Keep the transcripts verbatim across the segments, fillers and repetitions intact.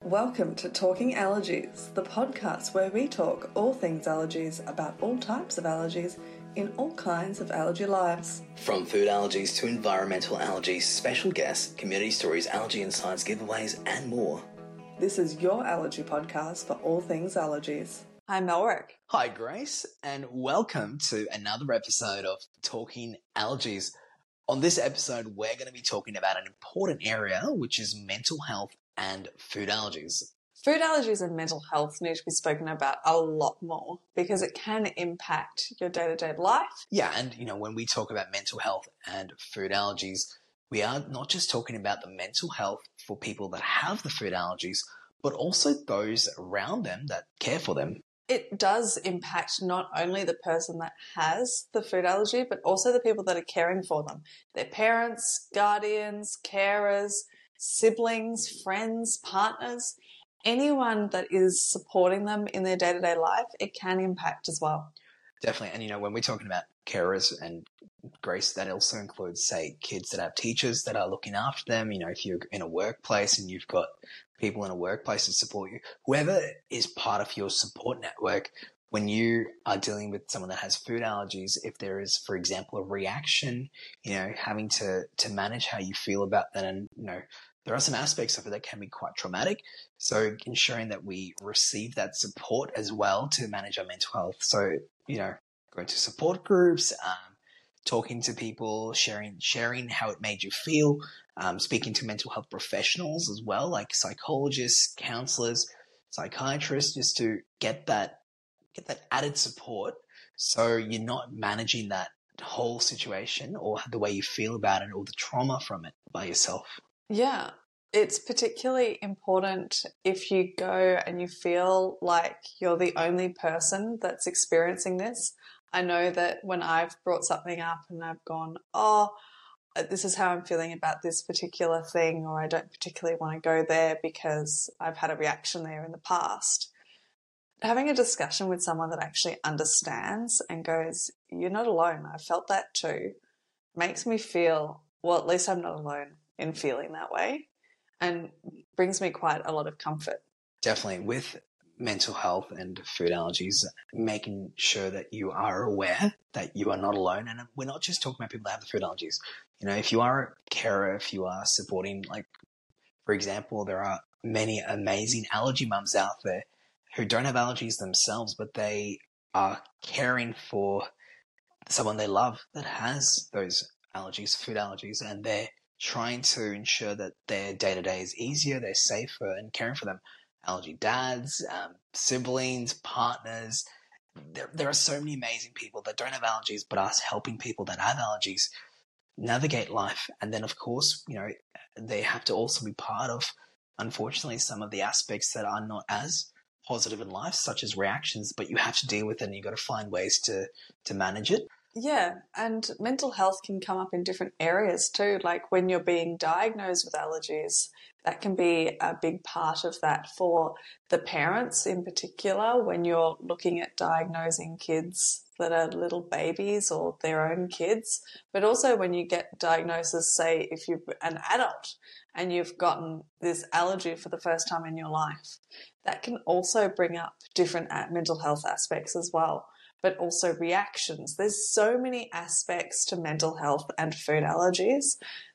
Welcome to Talking Allergies, the podcast where we talk all things allergies about all types of allergies in all kinds of allergy lives. From food allergies to environmental allergies, special guests, community stories, allergy insights, giveaways, and more. This is your allergy podcast for all things allergies. I'm Melrick. Hi, Grace, and welcome to another episode of Talking Allergies. On this episode, we're going to be talking about an important area, which is mental health and food allergies. Food allergies and mental health need to be spoken about a lot more because it can impact your day-to-day life. Yeah, and you know, when we talk about mental health and food allergies, we are not just talking about the mental health for people that have the food allergies, but also those around them that care for them. It does impact not only the person that has the food allergy, but also the people that are caring for them. Their parents, guardians, carers, siblings, friends, partners, anyone that is supporting them in their day-to-day life, it can impact as well. Definitely. And, you know, when we're talking about carers and Grace, that also includes, say, kids that have teachers that are looking after them. You know, if you're in a workplace and you've got people in a workplace to support you, whoever is part of your support network, when you are dealing with someone that has food allergies, if there is, for example, a reaction, you know, having to, to manage how you feel about that. And, you know, there are some aspects of it that can be quite traumatic. So ensuring that we receive that support as well to manage our mental health. So, you know, going to support groups, um, talking to people, sharing sharing how it made you feel, um, speaking to mental health professionals as well, like psychologists, counselors, psychiatrists, just to get that get that added support so you're not managing that whole situation or the way you feel about it or the trauma from it by yourself. Yeah, it's particularly important if you go and you feel like you're the only person that's experiencing this. I know that when I've brought something up and I've gone, oh, this is how I'm feeling about this particular thing, or I don't particularly want to go there because I've had a reaction there in the past. Having a discussion with someone that actually understands and goes, you're not alone, I felt that too, makes me feel, well, at least I'm not alone in feeling that way, and brings me quite a lot of comfort. Definitely. With mental health and food allergies, making sure that you are aware that you are not alone. And we're not just talking about people that have the food allergies. You know, if you are a carer, if you are supporting, like, for example, there are many amazing allergy mums out there who don't have allergies themselves, but they are caring for someone they love that has those allergies, food allergies, and they're trying to ensure that their day-to-day is easier, they're safer, and caring for them. Allergy dads, um, siblings, partners. There, there are so many amazing people that don't have allergies, but are helping people that have allergies navigate life. And then, of course, you know, they have to also be part of, unfortunately, some of the aspects that are not as positive in life, such as reactions, but you have to deal with it and you've got to find ways to, to manage it. Yeah, and mental health can come up in different areas too. Like when you're being diagnosed with allergies, that can be a big part of that for the parents in particular when you're looking at diagnosing kids that are little babies or their own kids, but also when you get diagnosis, say if you're an adult and you've gotten this allergy for the first time in your life, that can also bring up different mental health aspects as well, but also reactions. There's so many aspects to mental health and food allergies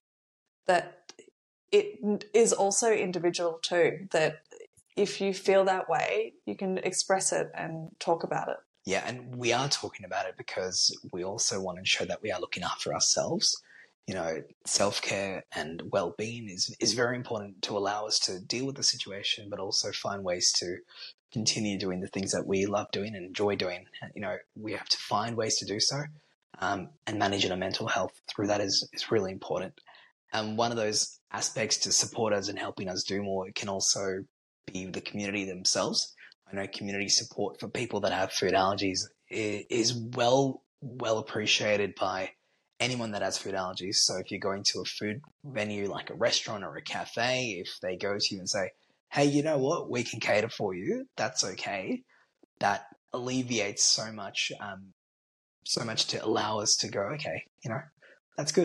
that it is also individual too, that if you feel that way, you can express it and talk about it. Yeah, and we are talking about it because we also want to ensure that we are looking after ourselves. You know, self-care and well-being is, is very important to allow us to deal with the situation, but also find ways to continue doing the things that we love doing and enjoy doing. You know, we have to find ways to do so, um, and managing our mental health through that is, is really important. And one of those aspects to support us and helping us do more can also be the community themselves. I know community support for people that have food allergies is well, well appreciated by anyone that has food allergies. So if you're going to a food venue like a restaurant or a cafe, if they go to you and say, hey, you know what, we can cater for you, that's okay. That alleviates so much, um, so much to allow us to go, okay, you know, that's good.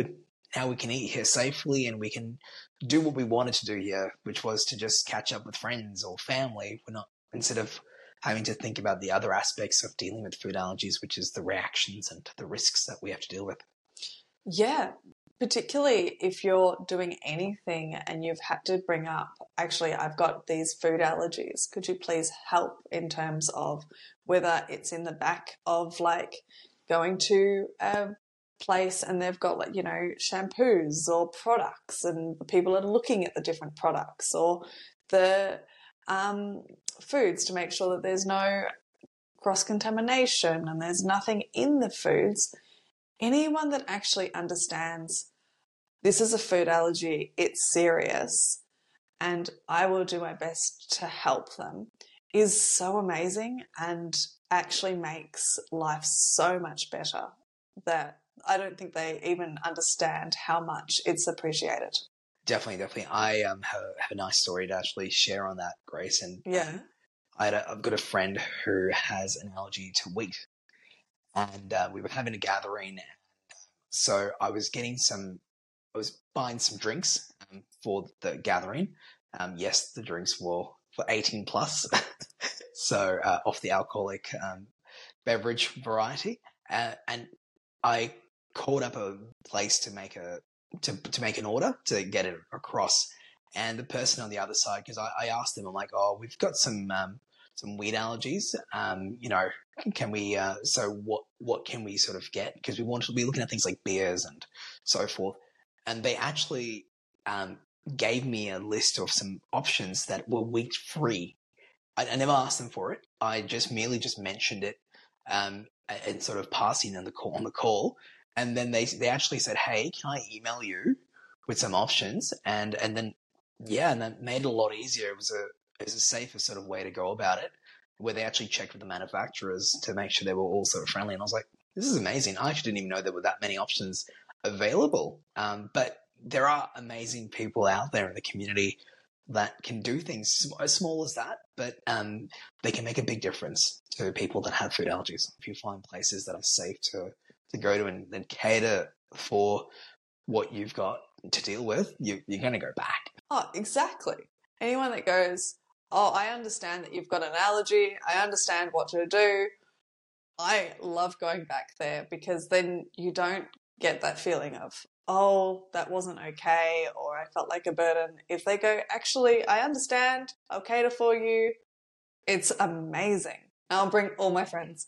how we can eat here safely and we can do what we wanted to do here, which was to just catch up with friends or family. We're not, instead of having to think about the other aspects of dealing with food allergies, which is the reactions and the risks that we have to deal with. Yeah, particularly if you're doing anything and you've had to bring up, actually, I've got these food allergies. Could you please help in terms of whether it's in the back of like going to a place and they've got like, you know, shampoos or products and people are looking at the different products, or the um, foods to make sure that there's no cross-contamination and there's nothing in the foods. Anyone that actually understands this is a food allergy, it's serious, and I will do my best to help them, is so amazing and actually makes life so much better that I don't think they even understand how much it's appreciated. Definitely, definitely. I um, have, have a nice story to actually share on that, Grace. And yeah, I had a, I've got a friend who has an allergy to wheat, and uh, we were having a gathering. And so I was getting some, I was buying some drinks um, for the gathering. Um, yes, the drinks were for eighteen plus, so uh, off the alcoholic um, beverage variety, uh, and I called up a place to make a to to make an order to get it across, and the person on the other side, because I, I asked them, I'm like, oh, we've got some um, some wheat allergies, um, you know, can we? Uh, so what what can we sort of get? Because we want to be looking at things like beers and so forth, and they actually um, gave me a list of some options that were wheat free. I, I never asked them for it. I just merely just mentioned it um, and sort of passing on the call on the call. And then they they actually said, hey, can I email you with some options? And and then, yeah, and that made it a lot easier. It was a it was a safer sort of way to go about it, where they actually checked with the manufacturers to make sure they were all sort of friendly. And I was like, this is amazing. I actually didn't even know there were that many options available. Um, but there are amazing people out there in the community that can do things as small as that, but um, they can make a big difference to people that have food allergies. If you find places that are safe to to go to and, and cater for what you've got to deal with, you, you're going to go back. Oh, exactly. Anyone that goes, oh, I understand that you've got an allergy, I understand what to do, I love going back there, because then you don't get that feeling of, oh, that wasn't okay, or I felt like a burden. If they go, actually, I understand, I'll cater for you, it's amazing. I'll bring all my friends.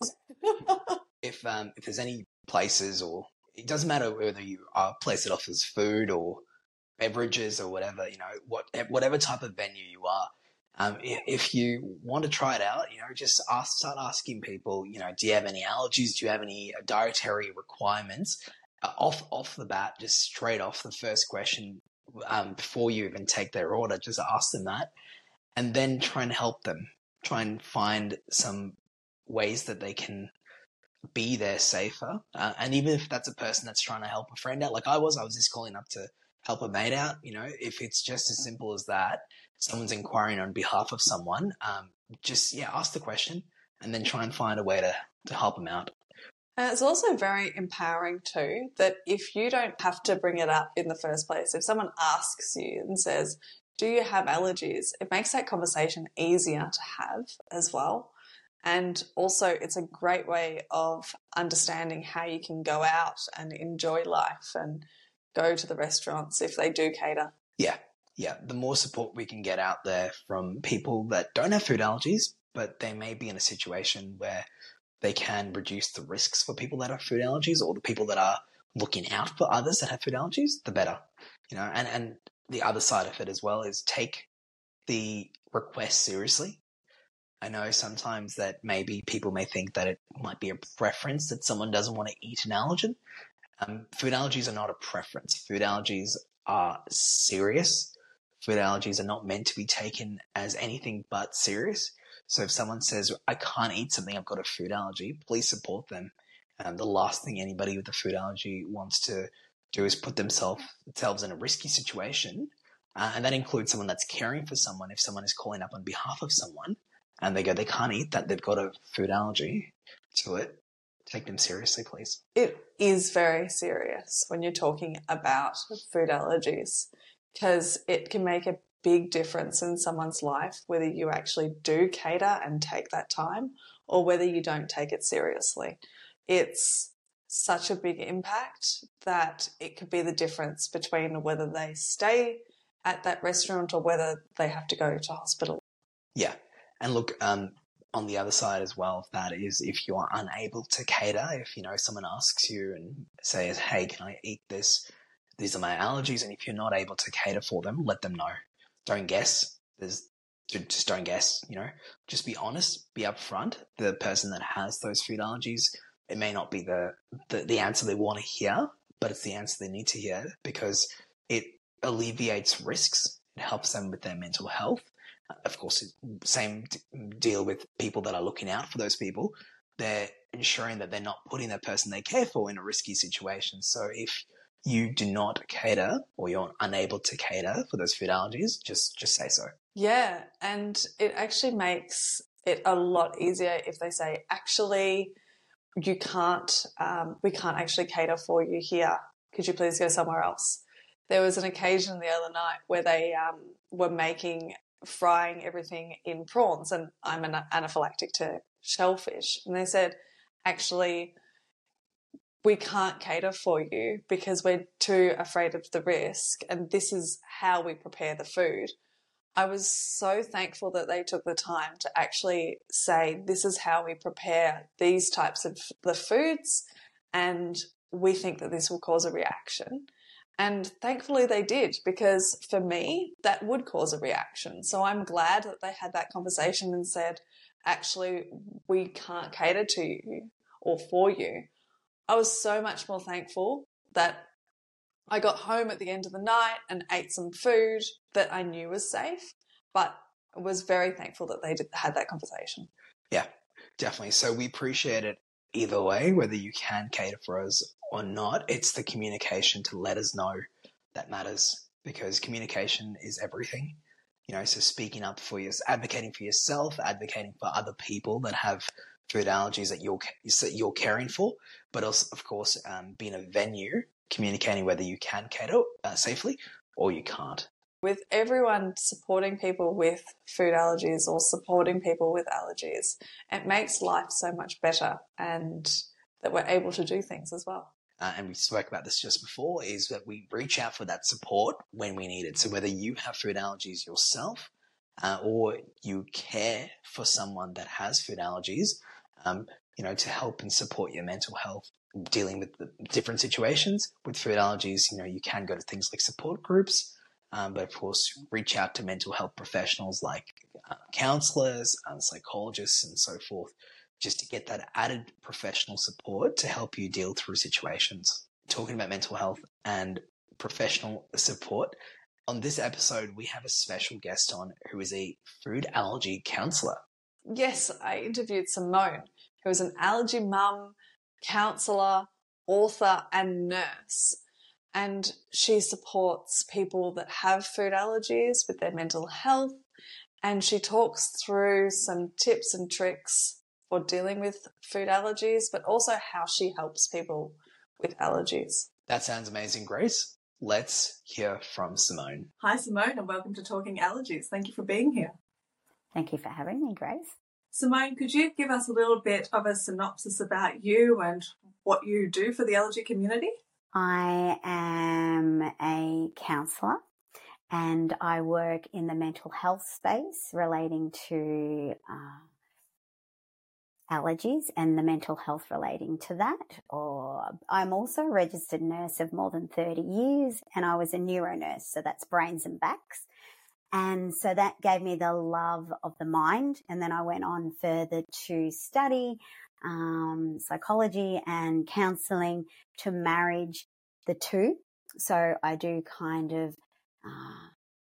If um, if there's any places, or it doesn't matter whether you are a place that offers food or beverages or whatever, you know, what whatever type of venue you are, um, if you want to try it out, you know, just ask, start asking people, you know, do you have any allergies? Do you have any dietary requirements? Uh, off off the bat, just straight off the first question, um, before you even take their order, just ask them that, and then try and help them. Try and find some ways that they can be there safer. Uh, and even if that's a person that's trying to help a friend out, like I was, I was just calling up to help a mate out. You know, if it's just as simple as that, someone's inquiring on behalf of someone, um, just, yeah, ask the question and then try and find a way to, to help them out. And it's also very empowering too, that if you don't have to bring it up in the first place, if someone asks you and says, do you have allergies? It makes that conversation easier to have as well. And also it's a great way of understanding how you can go out and enjoy life and go to the restaurants if they do cater. Yeah, yeah. The more support we can get out there from people that don't have food allergies, but they may be in a situation where they can reduce the risks for people that have food allergies, or the people that are looking out for others that have food allergies, the better. You know, and, and the other side of it as well is take the request seriously. I know sometimes that maybe people may think that it might be a preference that someone doesn't want to eat an allergen. Um, food allergies are not a preference. Food allergies are serious. Food allergies are not meant to be taken as anything but serious. So if someone says, I can't eat something, I've got a food allergy, please support them. Um, the last thing anybody with a food allergy wants to do is put themselves themselves in a risky situation. Uh, and that includes someone that's caring for someone. If someone is calling up on behalf of someone, and they go, they can't eat that, they've got a food allergy to it, take them seriously, please. It is very serious when you're talking about food allergies, because it can make a big difference in someone's life, whether you actually do cater and take that time or whether you don't take it seriously. It's such a big impact that it could be the difference between whether they stay at that restaurant or whether they have to go to hospital. Yeah. And look, um, on the other side as well of that is if you are unable to cater, if, you know, someone asks you and says, hey, can I eat this? These are my allergies. And if you're not able to cater for them, let them know. Don't guess. There's just don't guess, you know, just be honest, be upfront. The person that has those food allergies, it may not be the, the, the answer they want to hear, but it's the answer they need to hear because it alleviates risks. It helps them with their mental health. Of course, same deal with people that are looking out for those people. They're ensuring that they're not putting the person they care for in a risky situation. So if you do not cater or you're unable to cater for those food allergies, just just say so. Yeah, and it actually makes it a lot easier if they say, actually, you can't, um, we can't actually cater for you here. Could you please go somewhere else? There was an occasion the other night where they um, were making, frying everything in prawns, and I'm an anaphylactic to shellfish. And they said, actually, we can't cater for you because we're too afraid of the risk, and this is how we prepare the food. I was so thankful that they took the time to actually say, this is how we prepare these types of the foods, and we think that this will cause a reaction. And thankfully they did, because for me, that would cause a reaction. So I'm glad that they had that conversation and said, actually, we can't cater to you or for you. I was so much more thankful that I got home at the end of the night and ate some food that I knew was safe, but I was very thankful that they did, had that conversation. Yeah, definitely. So we appreciate it either way, whether you can cater for us or not. It's the communication to let us know that matters, because communication is everything. You know, so speaking up for you, advocating for yourself, advocating for other people that have food allergies that you're that you're caring for, but also, of course, um, being a venue, communicating whether you can cater uh, safely or you can't. With everyone supporting people with food allergies or supporting people with allergies, it makes life so much better, and that we're able to do things as well. Uh, and we spoke about this just before, is that we reach out for that support when we need it. So whether you have food allergies yourself uh, or you care for someone that has food allergies, um, you know, to help and support your mental health, dealing with the different situations with food allergies, you know, you can go to things like support groups, um, but of course reach out to mental health professionals like uh, counselors, um, psychologists and so forth, just to get that added professional support to help you deal through situations. Talking about mental health and professional support, on this episode we have a special guest on who is a food allergy counsellor. Yes, I interviewed Simone, who is an allergy mum, counsellor, author and nurse. And she supports people that have food allergies with their mental health. And she talks through some tips and tricks for dealing with food allergies, but also how she helps people with allergies. That sounds amazing, Grace. Let's hear from Simone. Hi, Simone, and welcome to Talking Allergies. Thank you for being here. Thank you for having me, Grace. Simone, could you give us a little bit of a synopsis about you and what you do for the allergy community? I am a counsellor and I work in the mental health space relating to uh, allergies and the mental health relating to that. Or I'm also a registered nurse of more than thirty years, and I was a neuro nurse, so that's brains and backs. And so that gave me the love of the mind. And then I went on further to study um, psychology and counselling to marriage the two. So I do kind of uh,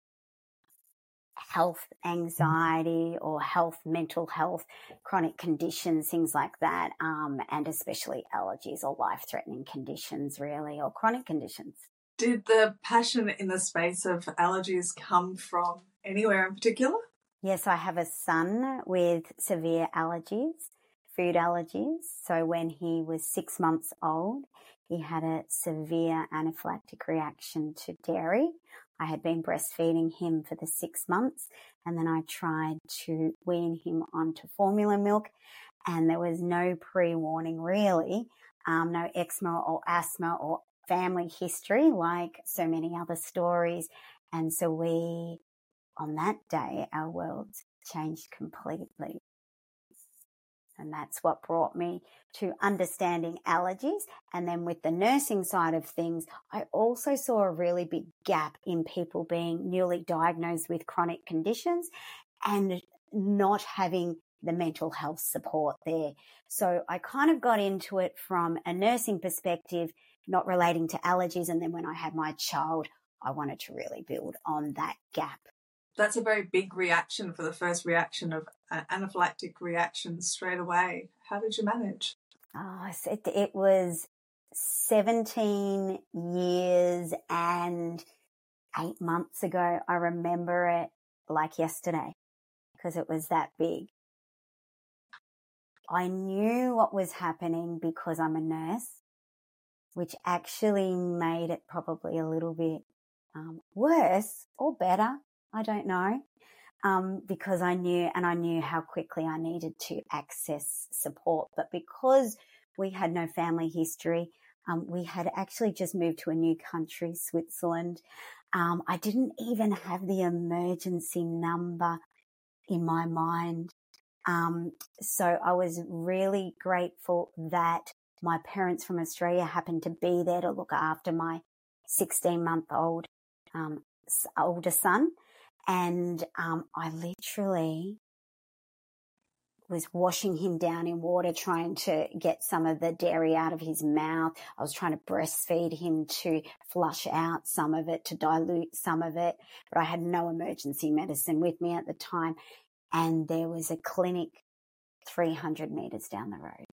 health anxiety or health, mental health, chronic conditions, things like that, um, and especially allergies or life-threatening conditions really, or chronic conditions. Did the passion in the space of allergies come from anywhere in particular? Yes, I have a son with severe allergies food allergies. So when he was six months old, he had a severe anaphylactic reaction to dairy. I had been breastfeeding him for the six months and then I tried to wean him onto formula milk, and there was no pre-warning really, um, no eczema or asthma or family history like so many other stories. And so we, on that day, our worlds changed completely. And that's what brought me to understanding allergies. And then with the nursing side of things, I also saw a really big gap in people being newly diagnosed with chronic conditions and not having the mental health support there. So I kind of got into it from a nursing perspective, not relating to allergies. And then when I had my child, I wanted to really build on that gap. That's a very big reaction for the first reaction of uh, anaphylactic reaction straight away. How did you manage? Oh, it, it was seventeen years and eight months ago. I remember it like yesterday because it was that big. I knew what was happening because I'm a nurse, which actually made it probably a little bit um, worse or better. I don't know, um, because I knew, and I knew how quickly I needed to access support. But because we had no family history, um, we had actually just moved to a new country, Switzerland. Um, I didn't even have the emergency number in my mind. Um, so I was really grateful that my parents from Australia happened to be there to look after my sixteen-month-old um, older son. And um, I literally was washing him down in water, trying to get some of the dairy out of his mouth. I was trying to breastfeed him to flush out some of it, to dilute some of it. But I had no emergency medicine with me at the time. And there was a clinic three hundred metres down the road.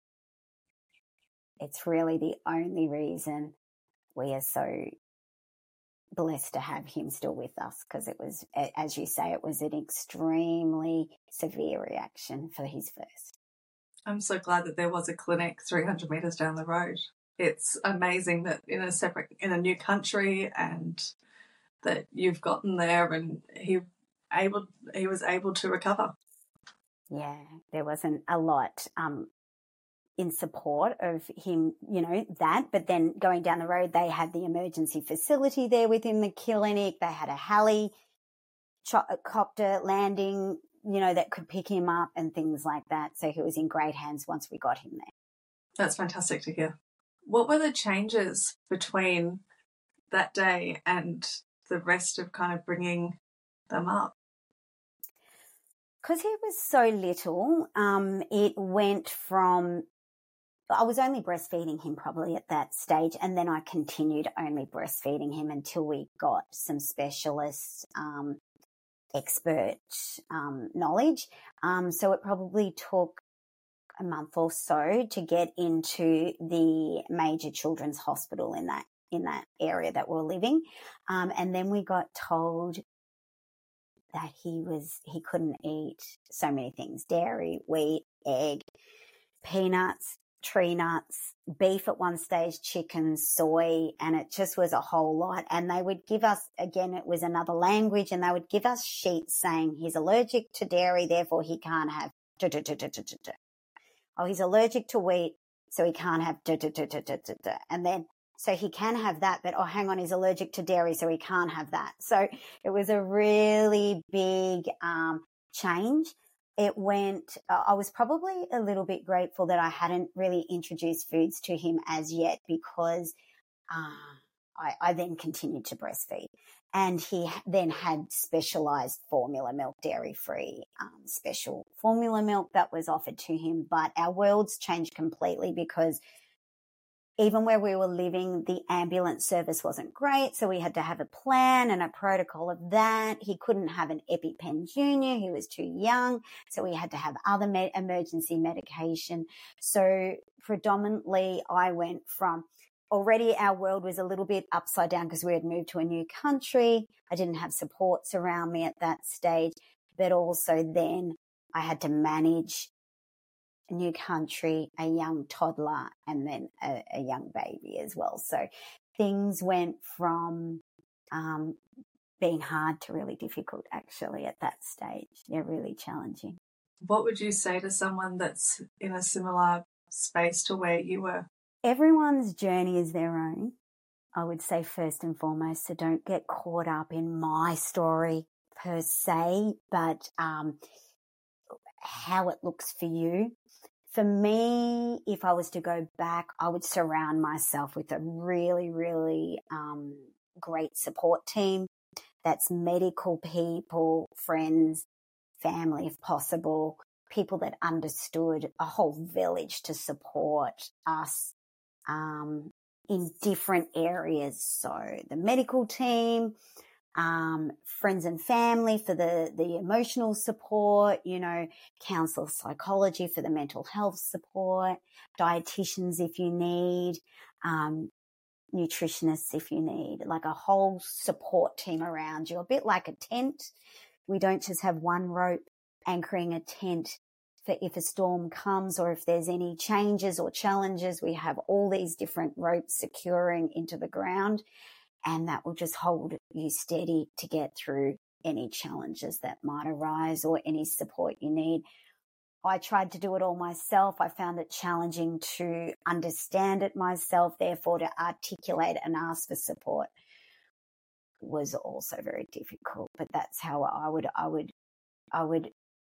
It's really the only reason we are so blessed to have him still with us, because it was, as you say, it was an extremely severe reaction for his first. I'm so glad that there was a clinic three hundred metres down the road. It's amazing that in a separate, in a new country, and that you've gotten there and he able he was able to recover. Yeah, there wasn't a lot um, in support of him, you know, that. But then going down the road, they had the emergency facility there within the clinic. They had a helicopter landing, you know, that could pick him up and things like that. So he was in great hands once we got him there. That's fantastic to hear. What were the changes between that day and the rest of kind of bringing them up? Because he was so little, um, it went from, I was only breastfeeding him probably at that stage, and then I continued only breastfeeding him until we got some specialist um, expert um, knowledge. Um, so it probably took a month or so to get into the major children's hospital in that in that area that we're living, um, and then we got told that he was he couldn't eat so many things: dairy, wheat, egg, peanuts, tree nuts, beef at one stage, chicken, soy, and it just was a whole lot. And they would give us, again, it was another language, and they would give us sheets saying he's allergic to dairy, therefore he can't have da, da, da, da, da, da. Oh, he's allergic to wheat, so he can't have da, da, da, da, da, da, da. And then, so he can have that, but oh, hang on, he's allergic to dairy, so he can't have that. So it was a really big um, change. It went, uh, I was probably a little bit grateful that I hadn't really introduced foods to him as yet, because uh, I, I then continued to breastfeed. And he then had specialised formula milk, dairy-free, um, special formula milk that was offered to him. But our worlds changed completely, because even where we were living, the ambulance service wasn't great, so we had to have a plan and a protocol of that. He couldn't have an EpiPen Junior. He was too young, so we had to have other med- emergency medication. So predominantly I went from, already our world was a little bit upside down because we had moved to a new country. I didn't have supports around me at that stage, but also then I had to manage a new country, a young toddler, and then a, a young baby as well. So things went from um, being hard to really difficult, actually, at that stage. They're really challenging. What would you say to someone that's in a similar space to where you were? Everyone's journey is their own, I would say, first and foremost. So don't get caught up in my story per se, but um, how it looks for you. For me, if I was to go back, I would surround myself with a really, really um, great support team. That's medical people, friends, family, if possible, people that understood, a whole village to support us um, in different areas. So the medical team, um, friends and family for the, the emotional support, you know, counsellor psychology for the mental health support, dietitians if you need, um, nutritionists if you need, like a whole support team around you, a bit like a tent. We don't just have one rope anchoring a tent for if a storm comes or if there's any changes or challenges. We have all these different ropes securing into the ground, and that will just hold you steady to get through any challenges that might arise or any support you need. I tried to do it all myself. I found it challenging to understand it myself, therefore to articulate and ask for support was also very difficult. But that's how I would, I would, I would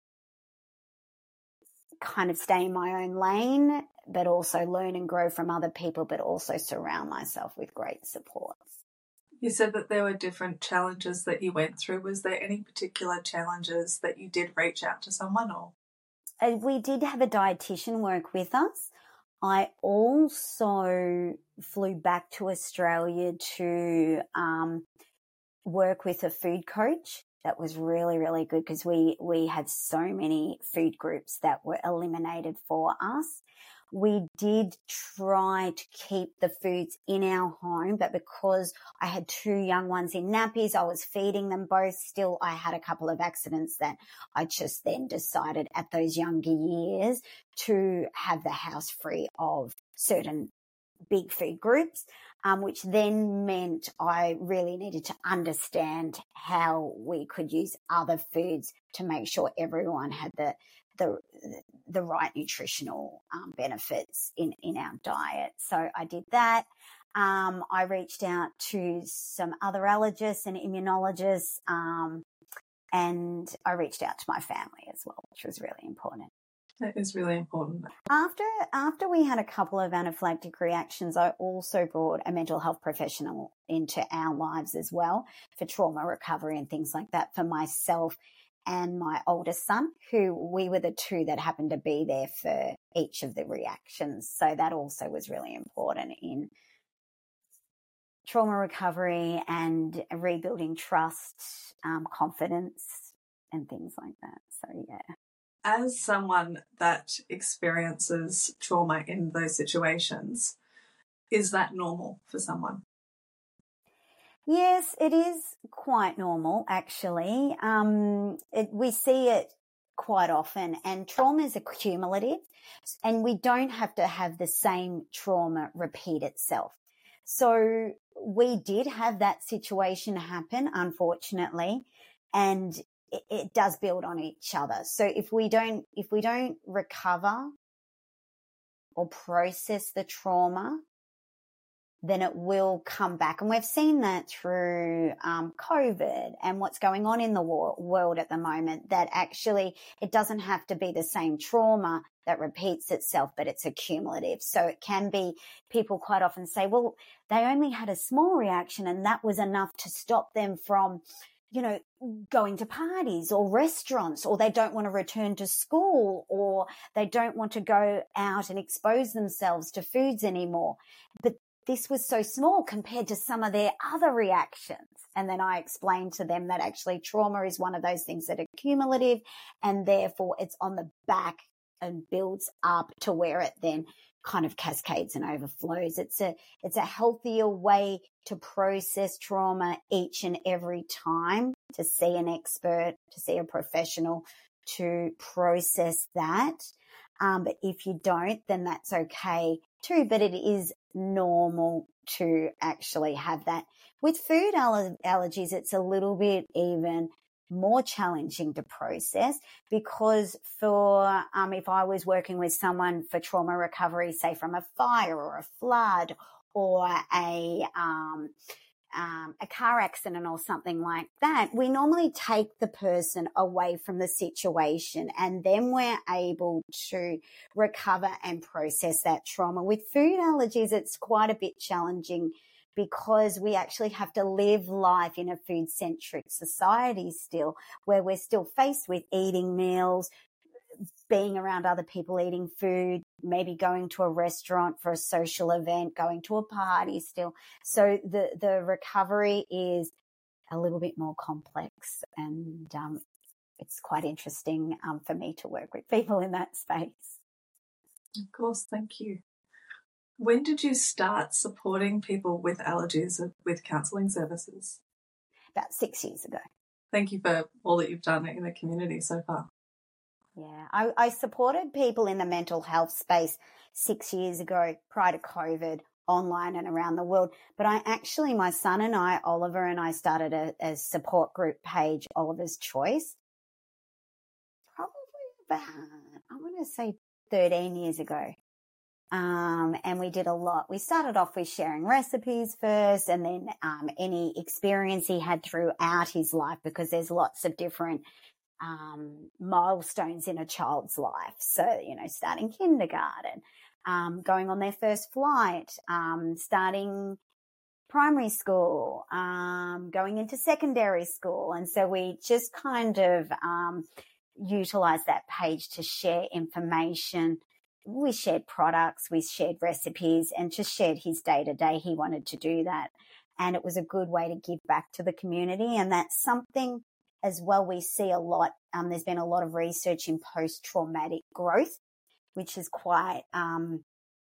kind of stay in my own lane, but also learn and grow from other people, but also surround myself with great supports. You said that there were different challenges that you went through. Was there any particular challenges that you did reach out to someone or? Uh, we did have a dietitian work with us. I also flew back to Australia to um, work with a food coach. That was really, really good because we, we had so many food groups that were eliminated for us. We did try to keep the foods in our home, but because I had two young ones in nappies, I was feeding them both. Still, I had a couple of accidents that I just then decided at those younger years to have the house free of certain big food groups, um, which then meant I really needed to understand how we could use other foods to make sure everyone had the the the right nutritional um, benefits in, in our diet. So I did that. Um, I reached out to some other allergists and immunologists, um, and I reached out to my family as well, which was really important. That is really important. After after we had a couple of anaphylactic reactions, I also brought a mental health professional into our lives as well for trauma recovery and things like that for myself and my oldest son, who we were the two that happened to be there for each of the reactions. So that also was really important in trauma recovery and rebuilding trust, um, confidence and things like that. So, yeah. As someone that experiences trauma in those situations, is that normal for someone? Yes, it is quite normal, actually. Um, it, we see it quite often, and trauma is accumulative, and we don't have to have the same trauma repeat itself. So we did have that situation happen, unfortunately, and it, it does build on each other. So if we don't, if we don't recover or process the trauma, then it will come back. And we've seen that through um, COVID and what's going on in the war- world at the moment, that actually it doesn't have to be the same trauma that repeats itself, but it's accumulative. So it can be, people quite often say, well, they only had a small reaction and that was enough to stop them from, you know, going to parties or restaurants, or they don't want to return to school, or they don't want to go out and expose themselves to foods anymore. But this was so small compared to some of their other reactions. And then I explained to them that actually trauma is one of those things that are cumulative, and therefore it's on the back and builds up to where it then kind of cascades and overflows. It's a, it's a healthier way to process trauma each and every time, to see an expert, to see a professional, to process that. Um, but if you don't, then that's okay too. But it is normal to actually have that. With food aller- allergies, it's a little bit even more challenging to process, because for um, if I was working with someone for trauma recovery, say from a fire or a flood or a um, um, a car accident or something like that, we normally take the person away from the situation, and then we're able to recover and process that trauma. With food allergies, it's quite a bit challenging, because we actually have to live life in a food-centric society still, where we're still faced with eating meals, being around other people eating food, maybe going to a restaurant for a social event, going to a party still. So the, the recovery is a little bit more complex, and um, it's quite interesting um, for me to work with people in that space. Of course, thank you. When did you start supporting people with allergies with counselling services? About six years ago. Thank you for all that you've done in the community so far. Yeah, I, I supported people in the mental health space six years ago, prior to COVID, online and around the world. But I actually, my son and I, Oliver and I, started a, a support group page, Oliver's Choice, probably about, I want to say thirteen years ago. Um, and we did a lot. We started off with sharing recipes first, and then um, any experience he had throughout his life, because there's lots of different um, milestones in a child's life. So, you know, starting kindergarten, um, going on their first flight, um, starting primary school, um, going into secondary school. And so we just kind of um, utilize that page to share information. We shared products, we shared recipes, and just shared his day-to-day. He wanted to do that. And it was a good way to give back to the community. And that's something as well we see a lot. Um, there's been a lot of research in post-traumatic growth, which is quite um,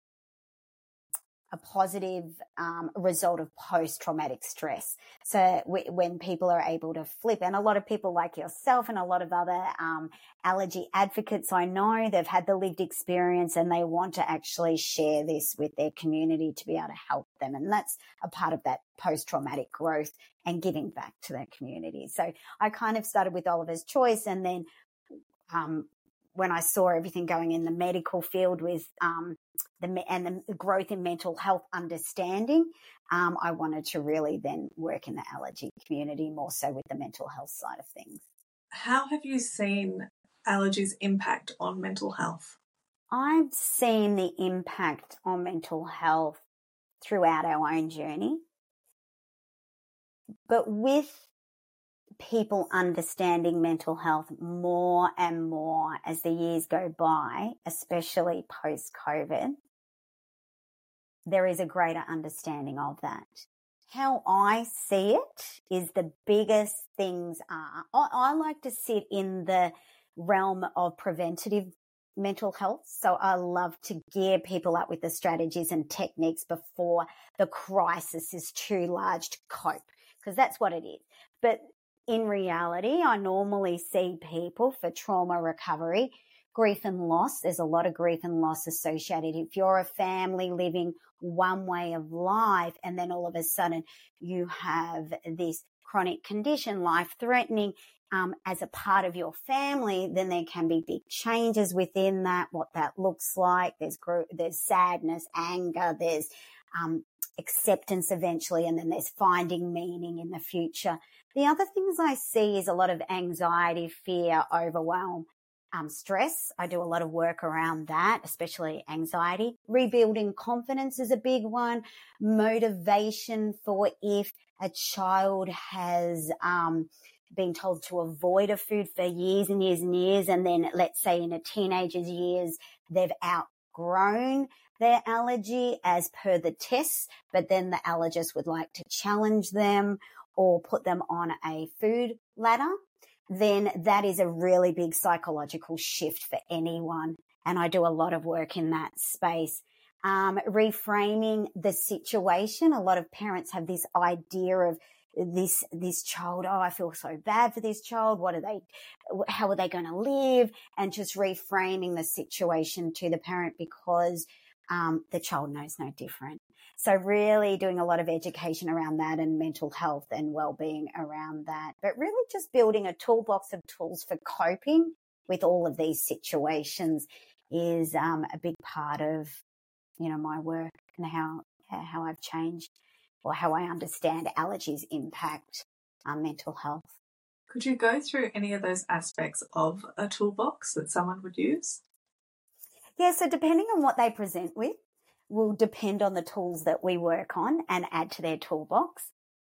a positive um, result of post-traumatic stress. So w- when people are able to flip, and a lot of people like yourself and a lot of other um, allergy advocates I know, they've had the lived experience and they want to actually share this with their community to be able to help them. And that's a part of that post-traumatic growth and giving back to their community. So I kind of started with Oliver's Choice, and then um, when I saw everything going in the medical field with um, the and the growth in mental health understanding, um, I wanted to really then work in the allergy community, more so with the mental health side of things. How have you seen allergies impact on mental health? I've seen the impact on mental health throughout our own journey, but with people understanding mental health more and more as the years go by, especially post-COVID, there is a greater understanding of that. How I see it is the biggest things are, I, I like to sit in the realm of preventative mental health. So I love to gear people up with the strategies and techniques before the crisis is too large to cope, because that's what it is. But in reality, I normally see people for trauma recovery, grief and loss. There's a lot of grief and loss associated. If you're a family living one way of life and then all of a sudden you have this chronic condition, life-threatening, um, as a part of your family, then there can be big changes within that, what that looks like. There's gro- there's sadness, anger, there's um, acceptance eventually, and then there's finding meaning in the future. The other things I see is a lot of anxiety, fear, overwhelm, um, stress. I do a lot of work around that, especially anxiety. Rebuilding confidence is a big one. Motivation for if a child has um, been told to avoid a food for years and years and years, and then let's say in a teenager's years, they've outgrown their allergy as per the tests, but then the allergist would like to challenge them or put them on a food ladder, then that is a really big psychological shift for anyone. And I do a lot of work in that space. Um, reframing the situation. A lot of parents have this idea of this, this child, oh, I feel so bad for this child. What are they, how are they going to live? And just reframing the situation to the parent because um, the child knows no different. So really doing a lot of education around that and mental health and well-being around that, but really just building a toolbox of tools for coping with all of these situations is um, a big part of, you know, my work and how, how I've changed or how I understand allergies impact um, mental health. Could you go through any of those aspects of a toolbox that someone would use? Yeah, so depending on what they present with will depend on the tools that we work on and add to their toolbox.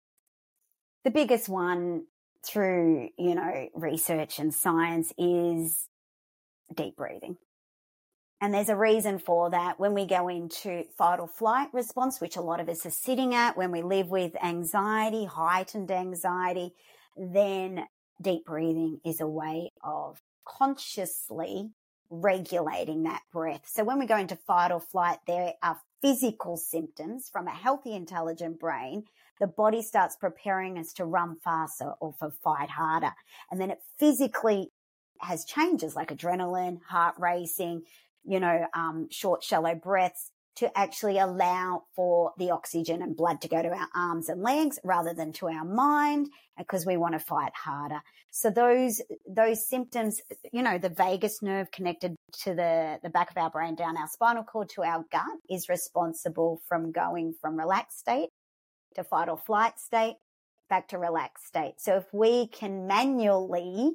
The biggest one through, you know, research and science is deep breathing. And there's a reason for that. When we go into fight or flight response, which a lot of us are sitting at, when we live with anxiety, heightened anxiety, then deep breathing is a way of consciously regulating that breath. So when we go into fight or flight, there are physical symptoms from a healthy, intelligent brain. The body starts preparing us to run faster or for fight harder. And then it physically has changes like adrenaline, heart racing, you know, um, short, shallow breaths to actually allow for the oxygen and blood to go to our arms and legs rather than to our mind because we want to fight harder. So those, those symptoms, you know, the vagus nerve connected to the, the back of our brain down our spinal cord to our gut is responsible from going from relaxed state to fight or flight state back to relaxed state. So if we can manually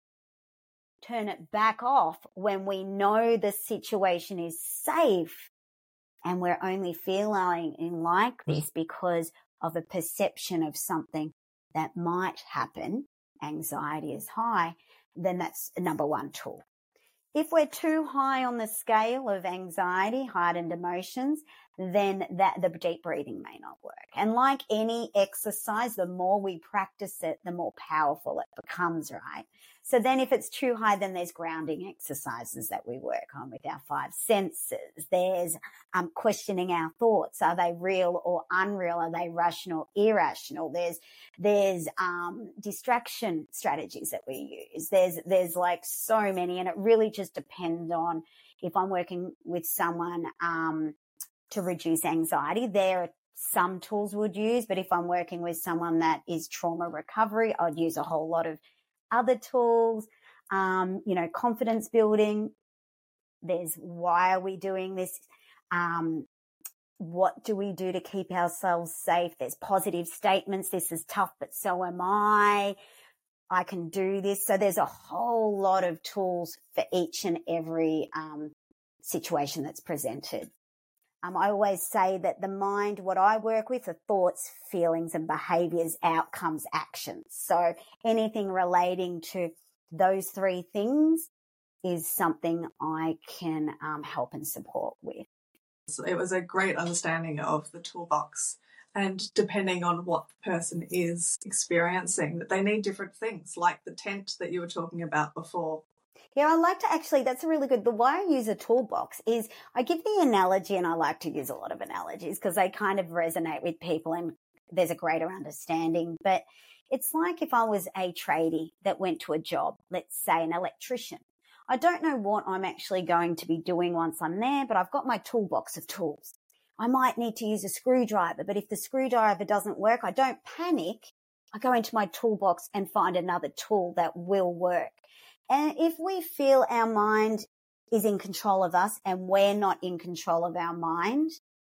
turn it back off when we know the situation is safe and we're only feeling like this because of a perception of something that might happen, anxiety is high, then that's a number one tool. If we're too high on the scale of anxiety, heightened emotions, then that the deep breathing may not work. And like any exercise, the more we practice it, the more powerful it becomes, right? So then if it's too high, then there's grounding exercises that we work on with our five senses. There's um, questioning our thoughts. Are they real or unreal? Are they rational, irrational? There's, there's um, distraction strategies that we use. There's, there's like so many, and it really just depends on if I'm working with someone um, to reduce anxiety. There are some tools would use, but if I'm working with someone that is trauma recovery, I'd use a whole lot of other tools, um, you know, confidence building. There's why are we doing this? Um, what do we do to keep ourselves safe? There's positive statements. This is tough, but so am I. I can do this. So there's a whole lot of tools for each and every um, situation that's presented. Um, I always say that the mind, what I work with are thoughts, feelings and behaviours, outcomes, actions. So anything relating to those three things is something I can um, help and support with. So it was a great understanding of the toolbox, and depending on what the person is experiencing, that they need different things, like the tent that you were talking about before. Yeah, I like to actually, that's a really good, the way I use a toolbox is I give the analogy, and I like to use a lot of analogies because they kind of resonate with people and there's a greater understanding. But it's like if I was a tradie that went to a job, let's say an electrician. I don't know what I'm actually going to be doing once I'm there, but I've got my toolbox of tools. I might need to use a screwdriver, but if the screwdriver doesn't work, I don't panic. I go into my toolbox and find another tool that will work. And if we feel our mind is in control of us and we're not in control of our mind,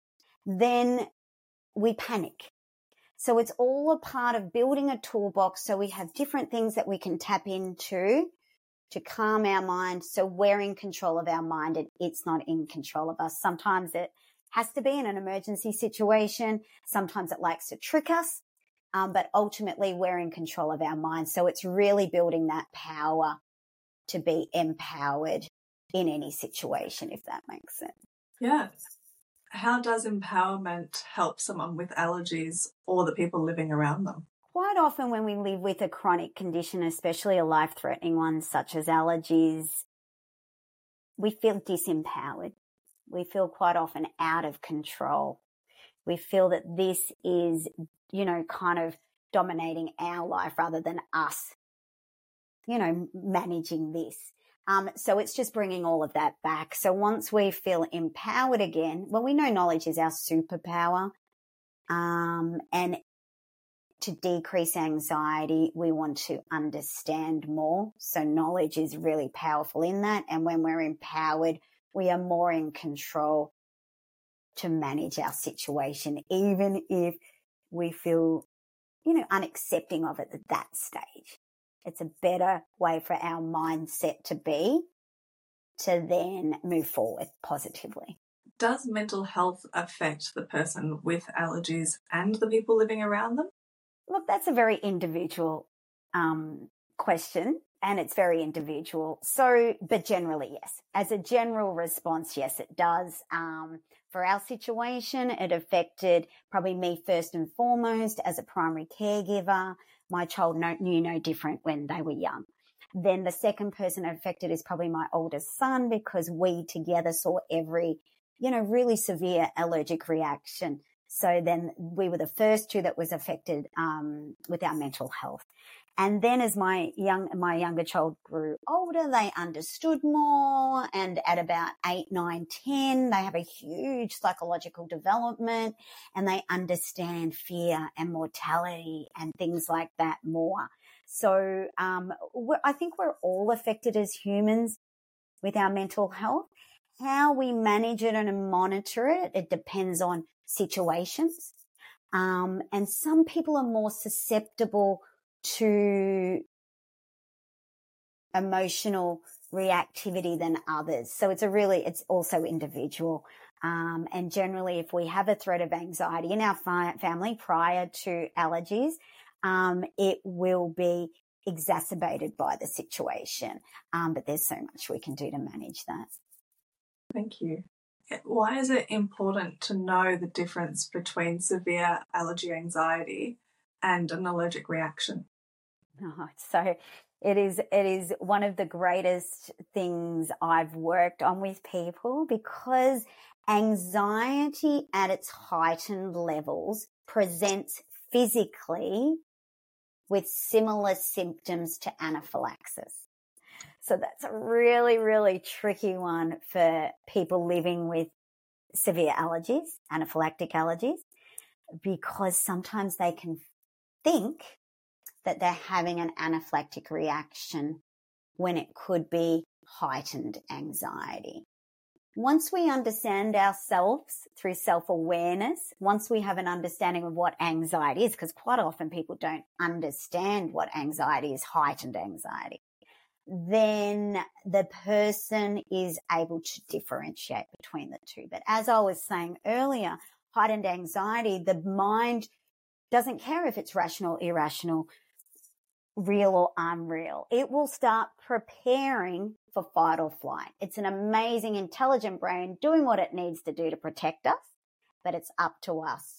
then we panic. So it's all a part of building a toolbox so we have different things that we can tap into to calm our mind so we're in control of our mind and it's not in control of us. Sometimes it has to be in an emergency situation. Sometimes it likes to trick us, um, but ultimately we're in control of our mind. So it's really building that power to be empowered in any situation, if that makes sense. Yeah. How does empowerment help someone with allergies or the people living around them? Quite often when we live with a chronic condition, especially a life-threatening one such as allergies, we feel disempowered. We feel quite often out of control. We feel that this is, you know, kind of dominating our life rather than us, you know, managing this. Um, so it's just bringing all of that back. So once we feel empowered again, well, we know knowledge is our superpower. Um, and to decrease anxiety, we want to understand more. So knowledge is really powerful in that. And when we're empowered, we are more in control to manage our situation, even if we feel, you know, unaccepting of it at that stage. It's a better way for our mindset to be to then move forward positively. Does mental health affect the person with allergies and the people living around them? Look, that's a very individual um, question, and it's very individual. So, but generally, yes. As a general response, yes, it does. Um, for our situation, it affected probably me first and foremost as a primary caregiver. My child no, knew no different when they were young. Then the second person affected is probably my oldest son, because we together saw every, you know, really severe allergic reaction. So then we were the first two that was affected um, with our mental health. And then as my young, my younger child grew older, they understood more. And at about eight, nine, ten, they have a huge psychological development and they understand fear and mortality and things like that more. So um, I think we're all affected as humans with our mental health. How we manage it and monitor it, it depends on situations. Um, and some people are more susceptible to emotional reactivity than others. So it's a really, it's also individual. Um, and generally, if we have a threat of anxiety in our fi- family prior to allergies, um, it will be exacerbated by the situation. Um, but there's so much we can do to manage that. Thank you. Why is it important to know the difference between severe allergy anxiety and an allergic reaction? Oh, so it is, it is one of the greatest things I've worked on with people, because anxiety at its heightened levels presents physically with similar symptoms to anaphylaxis. So that's a really, really tricky one for people living with severe allergies, anaphylactic allergies, because sometimes they can think that they're having an anaphylactic reaction when it could be heightened anxiety. Once we understand ourselves through self-awareness, once we have an understanding of what anxiety is, because quite often people don't understand what anxiety is, heightened anxiety, then the person is able to differentiate between the two. But as I was saying earlier, heightened anxiety, the mind doesn't care if it's rational, irrational, real or unreal. It will start preparing for fight or flight. It's an amazing, intelligent brain doing what it needs to do to protect us, but it's up to us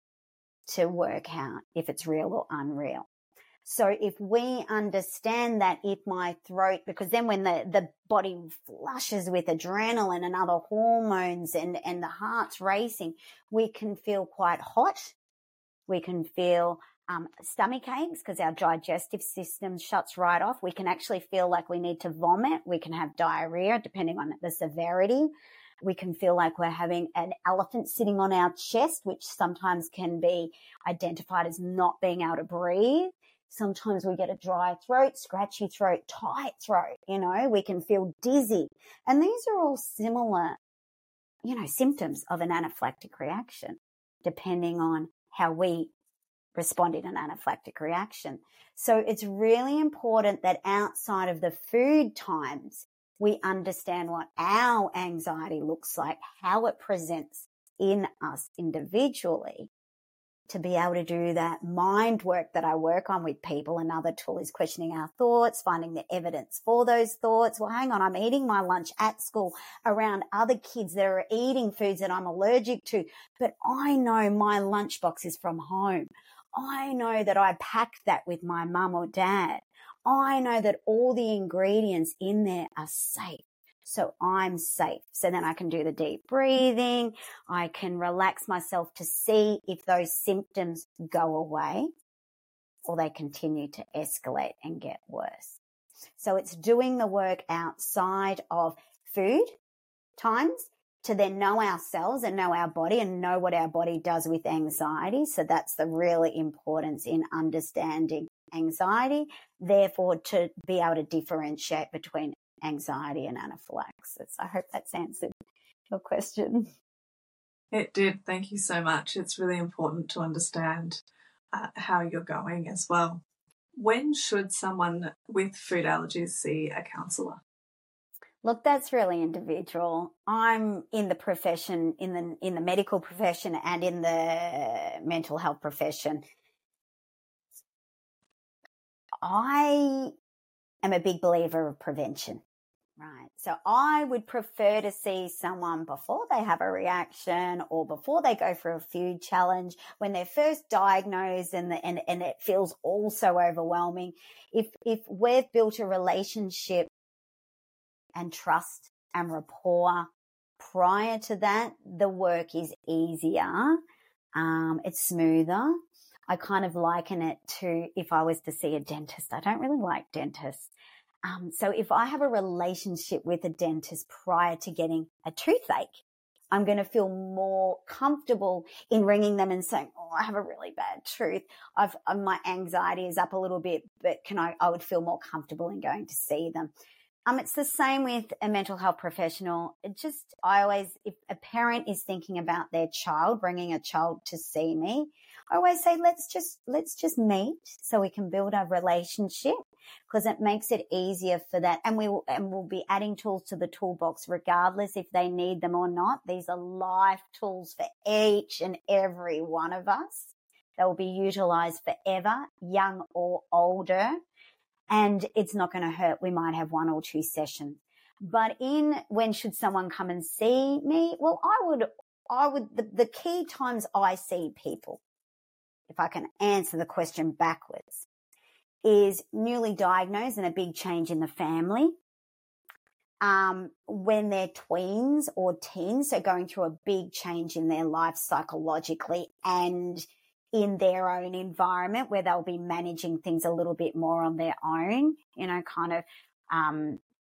to work out if it's real or unreal. So if we understand that if my throat, because then when the, the body flushes with adrenaline and other hormones and, and the heart's racing, we can feel quite hot. We can feel um, stomach aches because our digestive system shuts right off. We can actually feel like we need to vomit. We can have diarrhea depending on the severity. We can feel like we're having an elephant sitting on our chest, which sometimes can be identified as not being able to breathe. Sometimes we get a dry throat, scratchy throat, tight throat, you know, we can feel dizzy. And these are all similar, you know, symptoms of an anaphylactic reaction, depending on how we respond in an anaphylactic reaction. So it's really important that outside of the food times, we understand what our anxiety looks like, how it presents in us individually, to be able to do that mind work that I work on with people. Another tool is questioning our thoughts, finding the evidence for those thoughts. Well, hang on, I'm eating my lunch at school around other kids that are eating foods that I'm allergic to, but I know my lunchbox is from home. I know that I packed that with my mum or dad. I know that all the ingredients in there are safe. So I'm safe. So then I can do the deep breathing. I can relax myself to see if those symptoms go away. or they continue to escalate and get worse. So it's doing the work outside of food times to then know ourselves and know our body and know what our body does with anxiety. So that's the really importance in understanding anxiety, therefore to be able to differentiate between anxiety and anaphylaxis. I hope that's answered your question. It did. Thank you so much. It's really important to understand uh, how you're going as well. When should someone with food allergies see a counsellor? Look, that's really individual. I'm in the profession, in the in the medical profession and in the mental health profession. I am a big believer of prevention, right? So I would prefer to see someone before they have a reaction or before they go for a food challenge, when they're first diagnosed and the, and, and it feels all so overwhelming. If if we've built a relationship and trust and rapport prior to that, the work is easier. Um, it's smoother. I kind of liken it to if I was to see a dentist. I don't really like dentists. Um, so if I have a relationship with a dentist prior to getting a toothache, I'm going to feel more comfortable in ringing them and saying, oh, I have a really bad tooth. I've, my anxiety is up a little bit, but can I, I would feel more comfortable in going to see them. Um, it's the same with a mental health professional. It just, I always, if a parent is thinking about their child, bringing a child to see me, I always say, let's just, let's just meet so we can build a relationship, because it makes it easier for that. And we will, and we'll be adding tools to the toolbox regardless if they need them or not. These are life tools for each and every one of us. They will be utilized forever, young or older. And it's not going to hurt. We might have one or two sessions. But in when should someone come and see me? Well, I would, I would, the, the key times I see people, if I can answer the question backwards, is newly diagnosed and a big change in the family. Um, when they're tweens or teens, so going through a big change in their life psychologically and in their own environment, where they'll be managing things a little bit more on their own, you know, kind of um,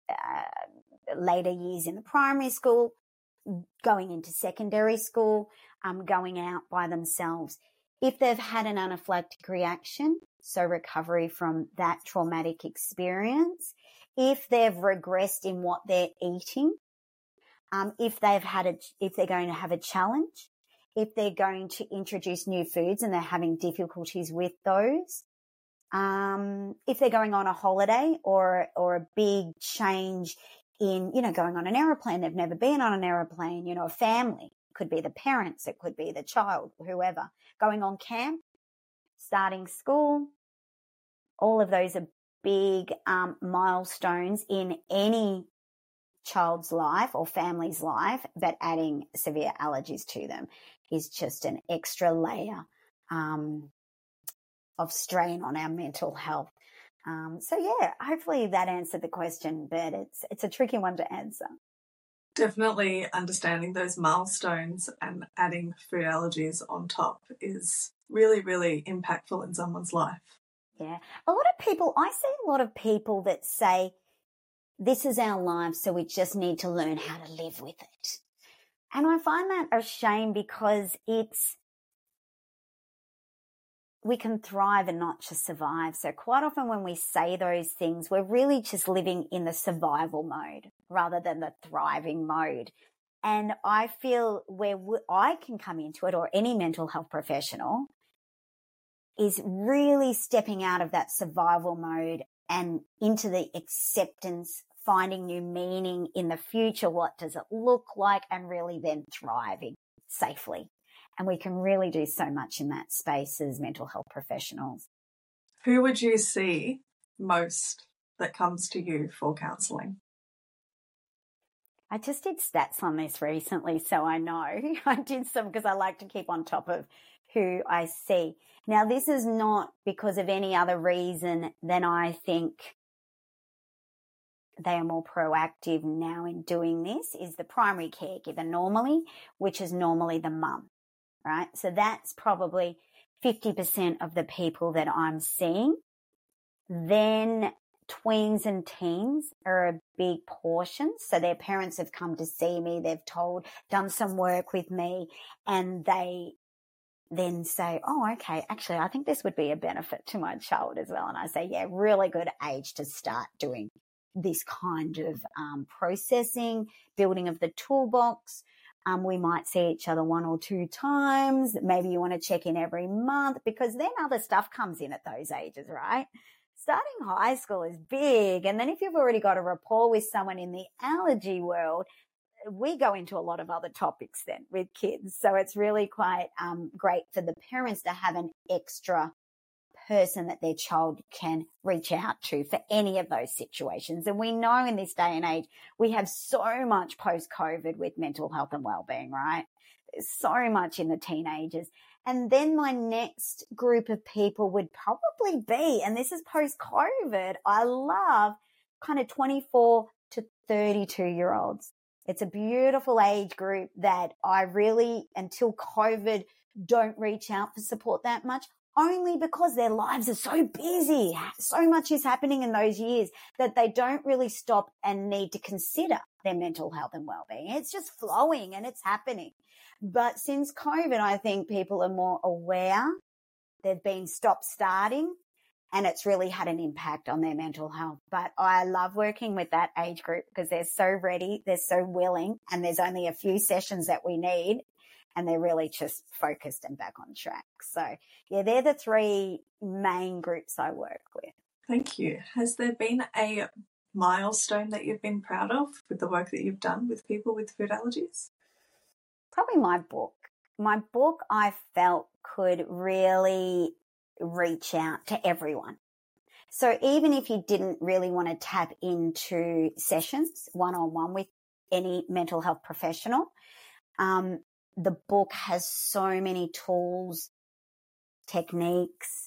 uh, later years in the primary school, going into secondary school, um, going out by themselves. If they've had an anaphylactic reaction, so recovery from that traumatic experience, if they've regressed in what they're eating, um, if they've had a, if they're going to have a challenge, if they're going to introduce new foods and they're having difficulties with those, um, if they're going on a holiday or, or a big change in, you know, going on an aeroplane, they've never been on an aeroplane, you know, a family, it could be the parents, it could be the child, whoever, going on camp, starting school, all of those are big um, milestones in any child's life or family's life, but adding severe allergies to them is just an extra layer um, of strain on our mental health. Um, so yeah, hopefully that answered the question, but it's it's a tricky one to answer. Definitely understanding those milestones and adding food allergies on top is really, really impactful in someone's life. Yeah. A lot of people, I see a lot of people that say, this is our life, so we just need to learn how to live with it. And I find that a shame, because it's, we can thrive and not just survive. So quite often when we say those things, we're really just living in the survival mode rather than the thriving mode. And I feel where I can come into it, or any mental health professional, is really stepping out of that survival mode and into the acceptance, finding new meaning in the future. What does it look like? And really then thriving safely. And we can really do so much in that space as mental health professionals. Who would you see most that comes to you for counselling? I just did stats on this recently, so I know. I did some because I like to keep on top of who I see. Now, this is not because of any other reason than I think they are more proactive now in doing this, is the primary caregiver normally, which is normally the mum, right? So that's probably fifty percent of the people that I'm seeing. Then tweens and teens are a big portion. So their parents have come to see me, they've told, done some work with me, and they then say, oh, okay, actually, I think this would be a benefit to my child as well. And I say, yeah, really good age to start doing this kind of um, processing, building of the toolbox. Um, we might see each other one or two times. Maybe you want to check in every month, because then other stuff comes in at those ages, right? Starting high school is big. And then if you've already got a rapport with someone in the allergy world, we go into a lot of other topics then with kids. So it's really quite um, great for the parents to have an extra person that their child can reach out to for any of those situations. And we know in this day and age, we have so much post-COVID with mental health and well-being, right? There's so much in the teenagers. And then my next group of people would probably be, and this is post-COVID, I love kind of twenty-four to thirty-two year olds. It's a beautiful age group that I really, until COVID, don't reach out for support that much, only because their lives are so busy. So much is happening in those years that they don't really stop and need to consider their mental health and well-being. It's just flowing and it's happening. But since COVID, I think people are more aware. They've been stop starting, and it's really had an impact on their mental health. But I love working with that age group because they're so ready, they're so willing, and there's only a few sessions that we need, and they're really just focused and back on track. So, yeah, they're the three main groups I work with. Thank you. Has there been a milestone that you've been proud of with the work that you've done with people with food allergies? Probably my book. My book, I felt, could really reach out to everyone. So even if you didn't really want to tap into sessions one-on-one with any mental health professional, um, the book has so many tools, techniques,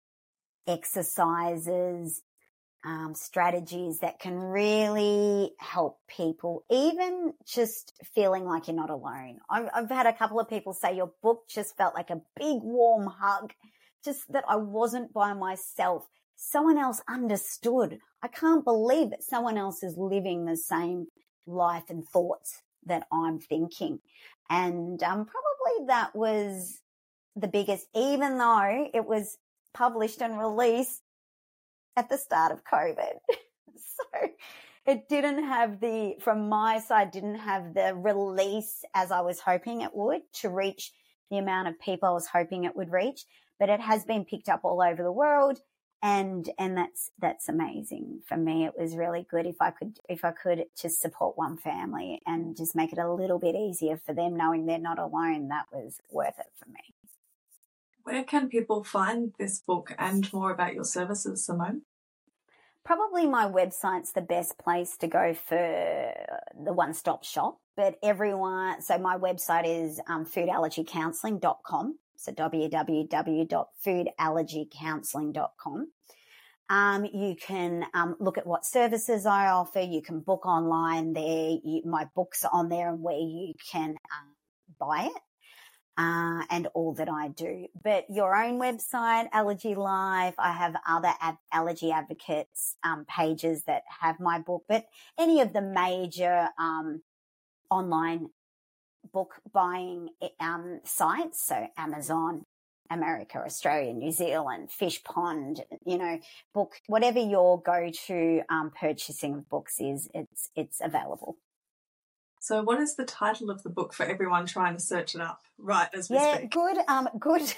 exercises, um, strategies that can really help people, even just feeling like you're not alone. I've, I've had a couple of people say your book just felt like a big warm hug, just that I wasn't by myself. Someone else understood. I can't believe that someone else is living the same life and thoughts that I'm thinking. And um, probably that was the biggest, even though it was published and released at the start of COVID. So it didn't have the, from my side, didn't have the release as I was hoping it would to reach the amount of people I was hoping it would reach. But it has been picked up all over the world, and and that's that's amazing. For me, it was really good if I could if I could just support one family and just make it a little bit easier for them, knowing they're not alone. That was worth it for me. Where can people find this book and more about your services, Simone? Probably my website's the best place to go for the one-stop shop. But everyone, so my website is um, food allergy counselling dot com. So w w w dot food allergy counselling dot com. Um, you can um, look at what services I offer. You can book online there. You, my books are on there, and where you can um, buy it uh, and all that I do. But your own website, Allergy Life, I have other ad- allergy advocates um, pages that have my book. But any of the major um, online book buying um, sites, so Amazon, America, Australia, New Zealand, Fish Pond, you know, book, whatever your go-to um, purchasing of books is, it's it's available. So what is the title of the book for everyone trying to search it up right as we yeah, speak? good, um, good,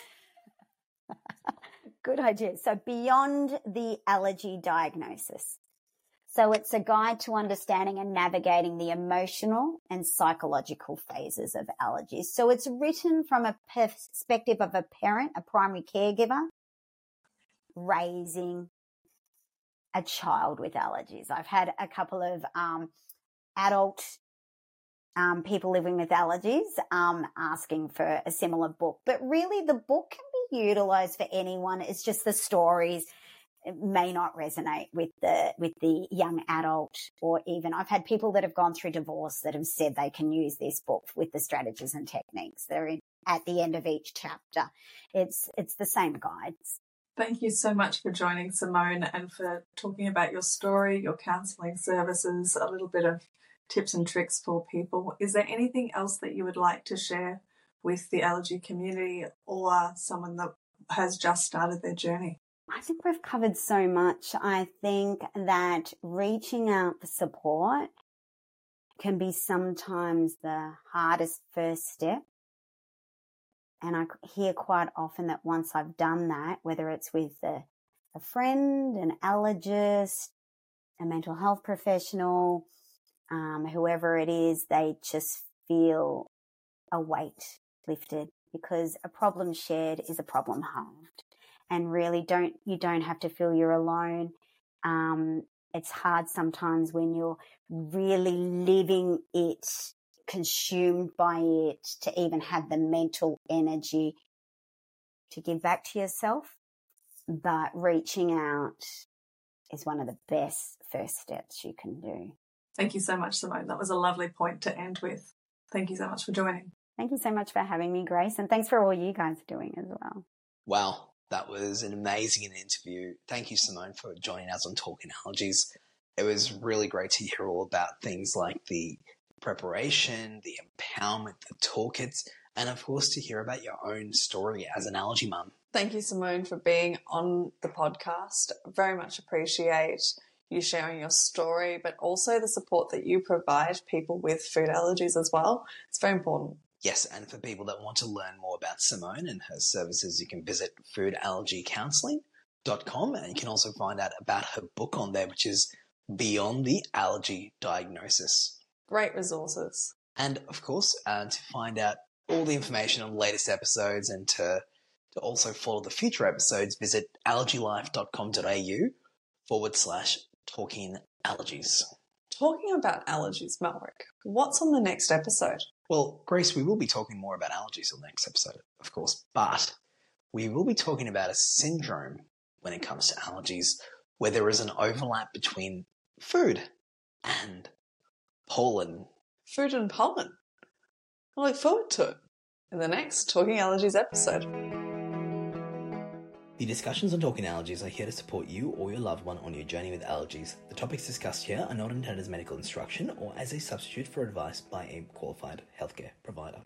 good idea. So Beyond the Allergy Diagnosis. So it's a guide to understanding and navigating the emotional and psychological phases of allergies. So it's written from a perspective of a parent, a primary caregiver, raising a child with allergies. I've had a couple of um, adult um, people living with allergies um, asking for a similar book. But really the book can be utilised for anyone. It's just the stories. It may not resonate with the with the young adult, or even I've had people that have gone through divorce that have said they can use this book with the strategies and techniques. They're in, at the end of each chapter. It's it's the same guides. Thank you so much for joining, Simone, and for talking about your story, your counselling services, a little bit of tips and tricks for people. Is there anything else that you would like to share with the allergy community or someone that has just started their journey? I think we've covered so much. I think that reaching out for support can be sometimes the hardest first step. And I hear quite often that once I've done that, whether it's with a, a friend, an allergist, a mental health professional, um, whoever it is, they just feel a weight lifted, because a problem shared is a problem halved. And really, don't you don't have to feel you're alone. Um, it's hard sometimes when you're really living it, consumed by it, to even have the mental energy to give back to yourself. But reaching out is one of the best first steps you can do. Thank you so much, Simone. That was a lovely point to end with. Thank you so much for joining. Thank you so much for having me, Grace, and thanks for all you guys are doing as well. Wow, that was an amazing interview. Thank you, Simone, for joining us on Talking Allergies. It was really great to hear all about things like the preparation, the empowerment, the toolkits, and of course to hear about your own story as an allergy mum. Thank you, Simone, for being on the podcast. Very much appreciate you sharing your story, but also the support that you provide people with food allergies as well. It's very important. Yes, and for people that want to learn more about Simone and her services, you can visit food allergy counselling dot com, and you can also find out about her book on there, which is Beyond the Allergy Diagnosis. Great resources. And of course, uh, to find out all the information on the latest episodes and to, to also follow the future episodes, visit allergylife.com.au forward slash talking allergies. Talking about allergies, Malric, what's on the next episode? Well, Grace, we will be talking more about allergies on the next episode, of course, but we will be talking about a syndrome when it comes to allergies where there is an overlap between food and pollen. Food and pollen. I look forward to it in the next Talking Allergies episode. The discussions on Talking Allergies are here to support you or your loved one on your journey with allergies. The topics discussed here are not intended as medical instruction or as a substitute for advice by a qualified healthcare provider.